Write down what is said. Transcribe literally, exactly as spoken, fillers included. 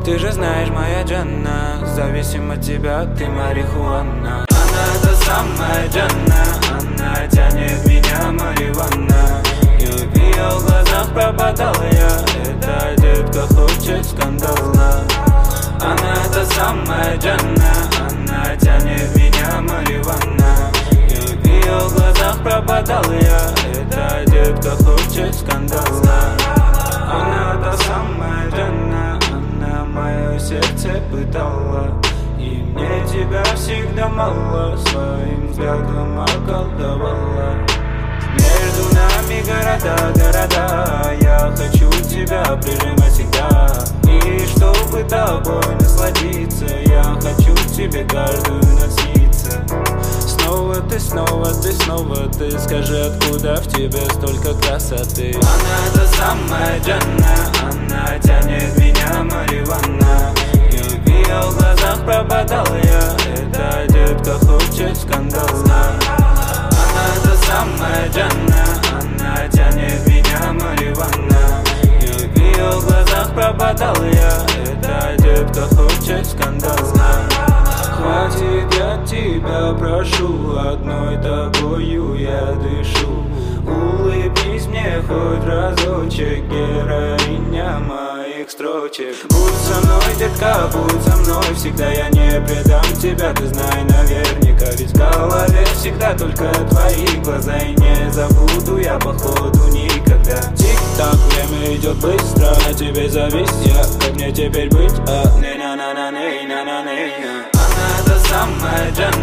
Ты же знаешь, моя Джанна, зависим от тебя, ты марихуана. Она та самая Джанна, она тянет меня марихуана. И в ее глазах пропадал я, эта детка хочет скандала. Она та самая Джанна, она тянет меня марихуана. И в ее глазах пропадал я, эта детка хочет скандала. Она та самая Джанна, она мое сердце пытала. И мне тебя всегда мало, своим взглядом околдовала. Между нами города, города, я хочу тебя прижимать всегда. И чтобы тобой насладиться, я хочу тебе каждую ночь сниться. Снова ты, снова ты, снова ты, скажи, откуда в тебе столько красоты? Она та самая Джанна, она тянет меня марихуана. И в ее глазах пропадал я, эта детка хочет скандала. Она та самая Джанна, она тянет меня марихуана. И в ее глазах пропадал я, эта детка хочет скандала. Хватит, я тебя прошу, одной тобою я дышу. Улыбнись мне хоть разочек, героиня моих строчек. Будь со мной, детка, будь со мной всегда, я не предам тебя, ты знай наверняка. Ведь в голове всегда только твои глаза, и не забуду я походу никогда. Тик-так, время идет быстро, на тебе завис я, как мне теперь быть? А, не на на на не на на не на. Она та самая Джанна,